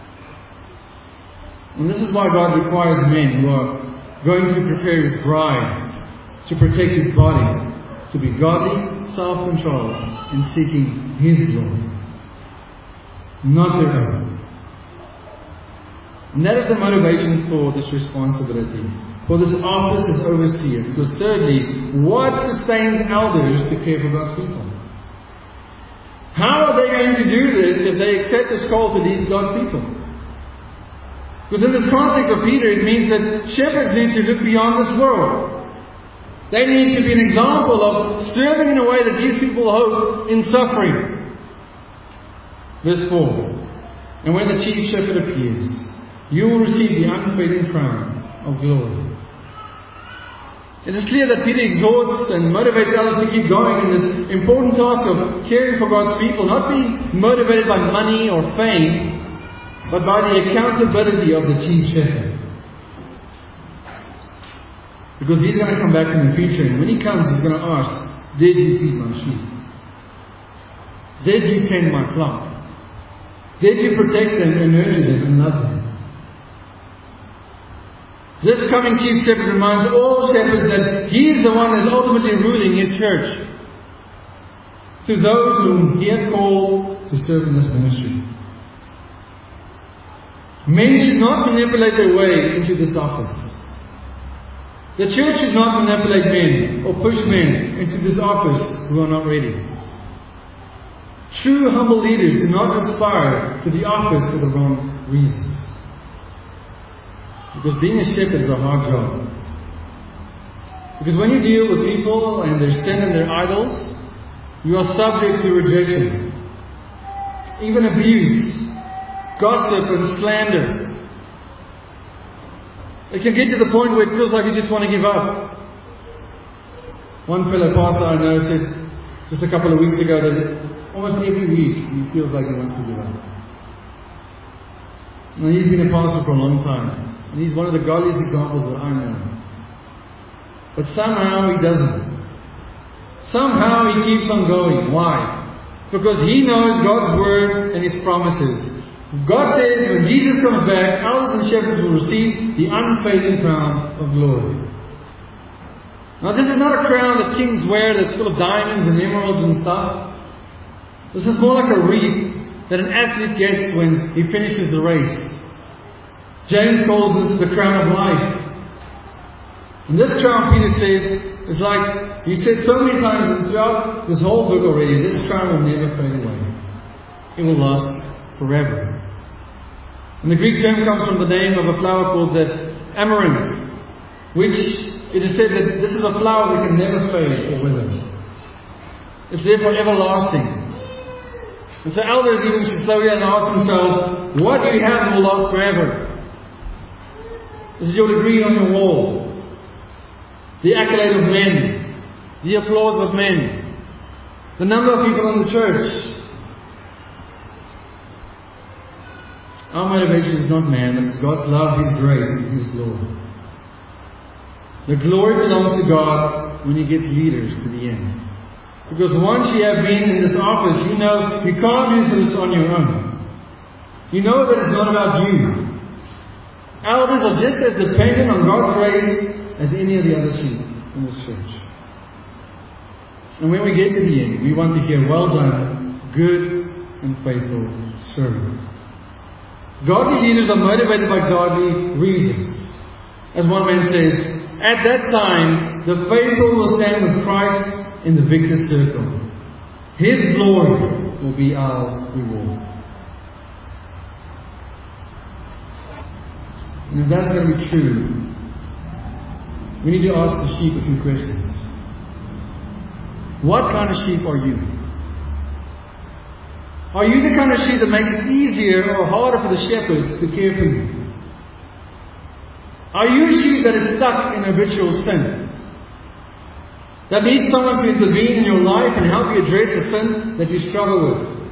And this is why God requires men who are going to prepare His bride to protect His body, to be godly, self-controlled, and seeking His glory, not their own. And that is the motivation for this responsibility, for this office as overseer. Because thirdly, what sustains elders to care for God's people? How are they going to do this if they accept this call to lead God's people? Because in this context of Peter, it means that shepherds need to look beyond this world. They need to be an example of serving in a way that these people hope in suffering. Verse four. And when the chief shepherd appears, you will receive the unfading crown of glory. It is clear that Peter exhorts and motivates others to keep going in this important task of caring for God's people, not being motivated by money or fame, but by the accountability of the chief shepherd. Because he's going to come back in the future, and when he comes, he's going to ask, did you feed my sheep? Did you tend my flock? Did you protect them and nurture them and love them? This coming chief shepherd reminds all shepherds that he is the one that is ultimately ruling his church through those whom he had called to serve in this ministry. Men should not manipulate their way into this office. The church should not manipulate men or push men into this office who are not ready. True humble leaders do not aspire to the office for the wrong reasons. Because being a shepherd is a hard job. Because when you deal with people and their sin and their idols, you are subject to rejection, even abuse, gossip and slander. It can get to the point where it feels like you just want to give up. One fellow pastor I know said just a couple of weeks ago that almost every week he feels like he wants to give up. Now, he's been a pastor for a long time. And he's one of the godliest examples that I know. But somehow he doesn't. Somehow he keeps on going. Why? Because he knows God's word and His promises. God says when Jesus comes back, elders and shepherds will receive the unfading crown of glory. Now this is not a crown that kings wear that's full of diamonds and emeralds and stuff. This is more like a wreath that an athlete gets when he finishes the race. James calls this the crown of life. And this crown, Peter says, is like, he said so many times throughout this whole book already, this crown will never fade away. It will last forever. And the Greek term comes from the name of a flower called the amaranth, which it is said that this is a flower that can never fade or wither. It's therefore everlasting. And so elders even should slow down and ask themselves, what do you have that will last forever? Is it your degree on your wall? The accolade of men? The applause of men? The number of people in the church? Our motivation is not man, but it's God's love, His grace, and His glory. The glory belongs to God when He gets leaders to the end. Because once you have been in this office, you know you can't do this on your own. You know that it's not about you. Elders are just as dependent on God's grace as any of the other sheep in this church. And when we get to the end, we want to hear, well done, good and faithful servant. Godly leaders are motivated by godly reasons. As one man says, at that time, the faithful will stand with Christ in the victor's circle. His glory will be our reward. And if that's going to be true, we need to ask the sheep a few questions. What kind of sheep are you? Are you the kind of sheep that makes it easier or harder for the shepherds to care for you? Are you a sheep that is stuck in habitual sin? That needs someone to intervene in your life and help you address the sin that you struggle with?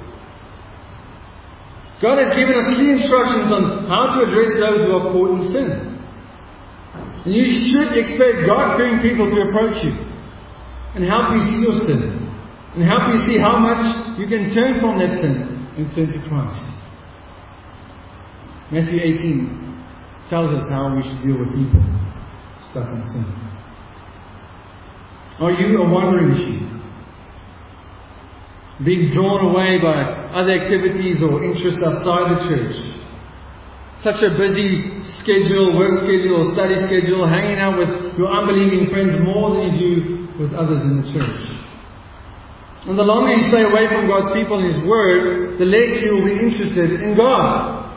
God has given us clear instructions on how to address those who are caught in sin. And you should expect God-fearing people to approach you and help you see your sin. And help you see how much you can turn from that sin and turn to Christ. Matthew eighteen tells us how we should deal with people stuck in sin. Are you a wandering sheep? Being drawn away by other activities or interests outside the church? Such a busy schedule, work schedule or study schedule, hanging out with your unbelieving friends more than you do with others in the church. And the longer you stay away from God's people and His Word, the less you will be interested in God.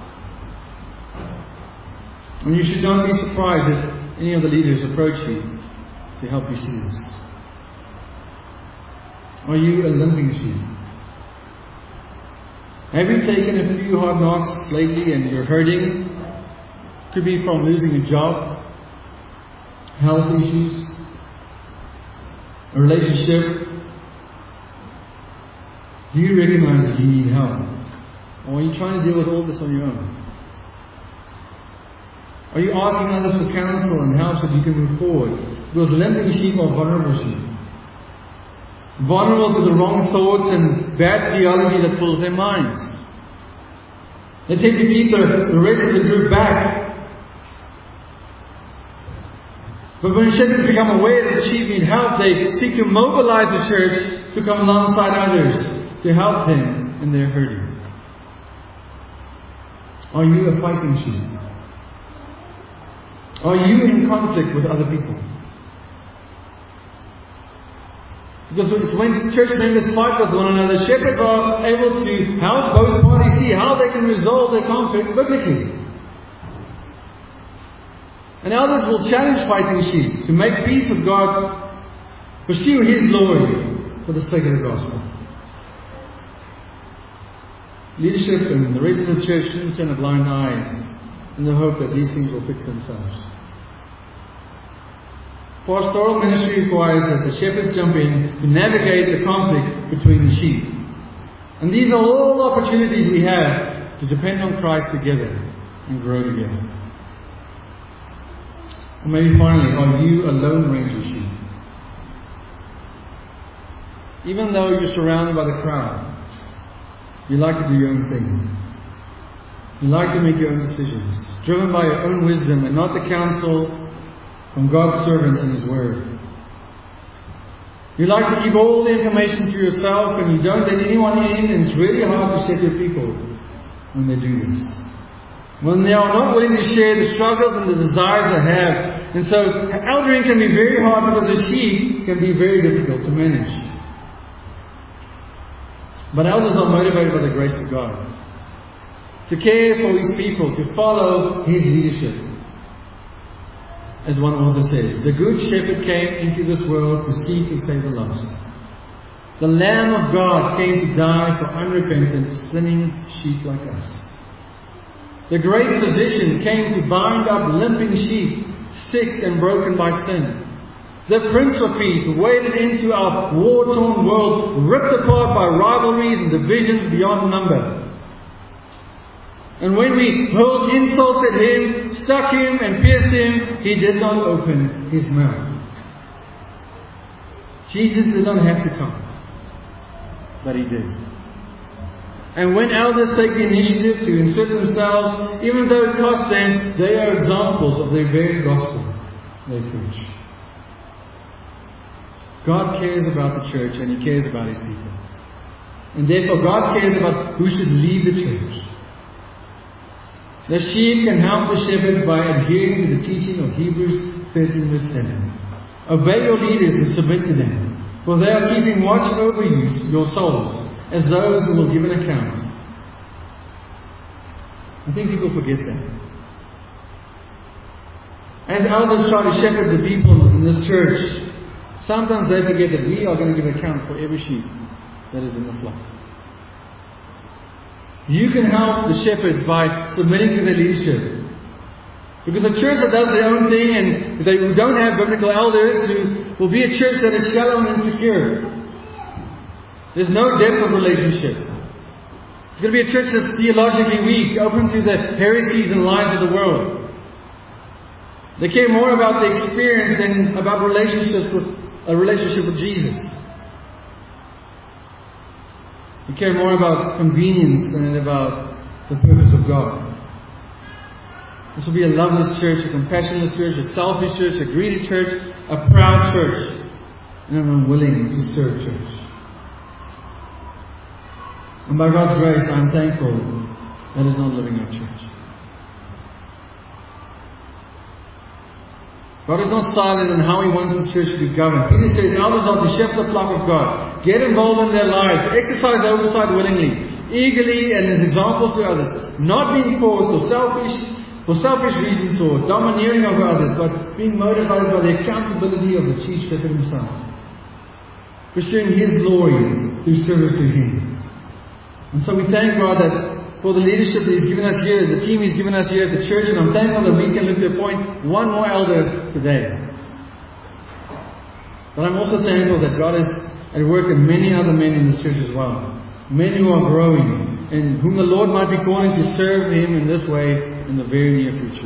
And you should not be surprised if any of the leaders approach you to help you see this. Are you a limping sheep? Have you taken a few hard knocks lately and you're hurting? Could be from losing a job, health issues, a relationship. Do you recognize that you need help? Or are you trying to deal with all this on your own? Are you asking others for counsel and help so that you can move forward? Because limping sheep are vulnerable sheep. Vulnerable to the wrong thoughts and bad theology that fills their minds. They tend to keep the, the rest of the group back. But when shepherds become aware that the sheep need help, they seek to mobilize the church to come alongside others to help them in their hurting. Are you a fighting sheep? Are you in conflict with other people? Because it's when church members fight with one another, shepherds are able to help both parties see how they can resolve their conflict biblically. And elders will challenge fighting sheep to make peace with God, pursue His glory for the sake of the gospel. Leadership and the rest of the church shouldn't turn a blind eye in the hope that these things will fix themselves. Pastoral ministry requires that the shepherds jump in to navigate the conflict between the sheep. And these are all opportunities we have to depend on Christ together and grow together. Or maybe finally, are you a lone ranger sheep? Even though you're surrounded by the crowd, you like to do your own thing. You like to make your own decisions, driven by your own wisdom and not the counsel from God's servants in His Word. You like to keep all the information to yourself and you don't let anyone in, and it's really hard to shepherd people when they do this. When they are not willing to share the struggles and the desires they have. And so eldering can be very hard because a sheep can be very difficult to manage. But elders are motivated by the grace of God to care for His people, to follow His leadership. As one author says, the Good Shepherd came into this world to seek and save the lost. The Lamb of God came to die for unrepentant, sinning sheep like us. The Great Physician came to bind up limping sheep, sick and broken by sin. The Prince of Peace waded into our war-torn world, ripped apart by rivalries and divisions beyond number. And when we hurled insults at Him, stuck Him and pierced Him, He did not open His mouth. Jesus did not have to come, but He did. And when elders take the initiative to insert themselves, even though it costs them, they are examples of the very gospel they preach. God cares about the church and He cares about His people. And therefore God cares about who should lead the church. The sheep can help the shepherds by adhering to the teaching of Hebrews thirteen verse seven. Obey your leaders and submit to them, for they are keeping watch over you, your souls, as those who will give an account. I think people forget that. As elders try to shepherd the people in this church, sometimes they forget that we are going to give account for every sheep that is in the flock. You can help the shepherds by submitting to their leadership. Because a church that does their own thing and they don't have biblical elders who will be a church that is shallow and insecure. There's no depth of relationship. It's going to be a church that's theologically weak, open to the heresies and lies of the world. They care more about the experience than about relationships with a relationship with Jesus. They care more about convenience than about the purpose of God. This will be a loveless church, a compassionless church, a selfish church, a greedy church, a proud church, and an unwilling to serve church. And by God's grace, I'm thankful that is not living our church. God is not silent on how He wants His church to be governed. Peter says, elders are to shepherd the flock of God. Get involved in their lives. Exercise oversight willingly, eagerly, and as examples to others. Not being forced or selfish, for selfish reasons or domineering over others, but being motivated by the accountability of the chief shepherd himself. Pursuing His glory through service to Him. And so we thank God that for the leadership that He's given us here, the team He's given us here at the church, and I'm thankful that we can look to appoint one more elder today. But I'm also thankful that God is at work in many other men in this church as well. Men who are growing, and whom the Lord might be calling to serve Him in this way in the very near future.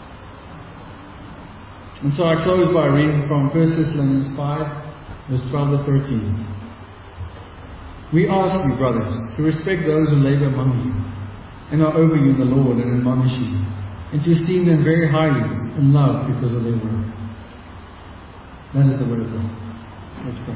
And so I close by reading from First Thessalonians five, verse twelve to thirteen. We ask you, brothers, to respect those who labor among you, and are over you in the Lord and admonish you, and to esteem them very highly in love because of their word. That is the word of God. Let's pray.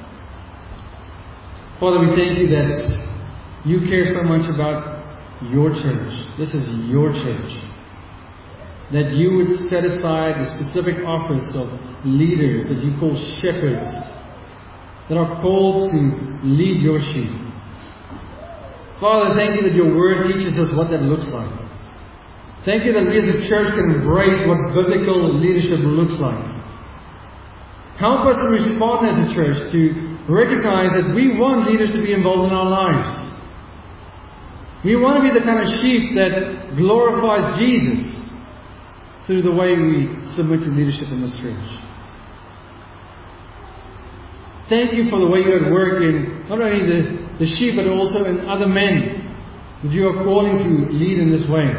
Father, we thank you that you care so much about your church. This is your church. That you would set aside the specific office of leaders that you call shepherds, that are called to lead your sheep. Father, thank you that your word teaches us what that looks like. Thank you that we as a church can embrace what biblical leadership looks like. Help us to respond as a church to recognize that we want leaders to be involved in our lives. We want to be the kind of sheep that glorifies Jesus through the way we submit to leadership in this church. Thank you for the way you are at work in not only the, the sheep, but also in other men that you are calling to lead in this way.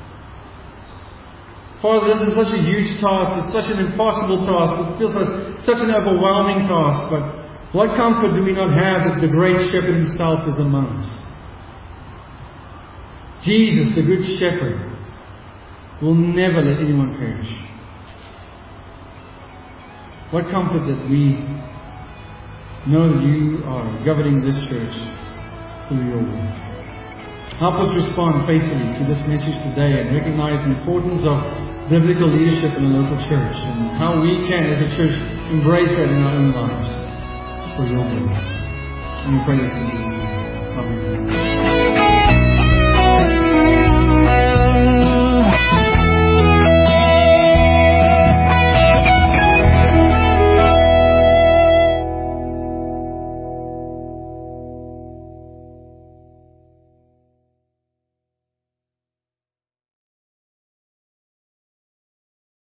Father, this is such a huge task. It's such an impossible task. It feels like such an overwhelming task. But what comfort do we not have that the great shepherd himself is among us? Jesus, the Good Shepherd, will never let anyone perish. What comfort that we know that you are governing this church through your word. Help us respond faithfully to this message today and recognize the importance of biblical leadership in a local church and how we can, as a church, embrace that in our own lives for your glory. And we pray this in Jesus' name. Amen.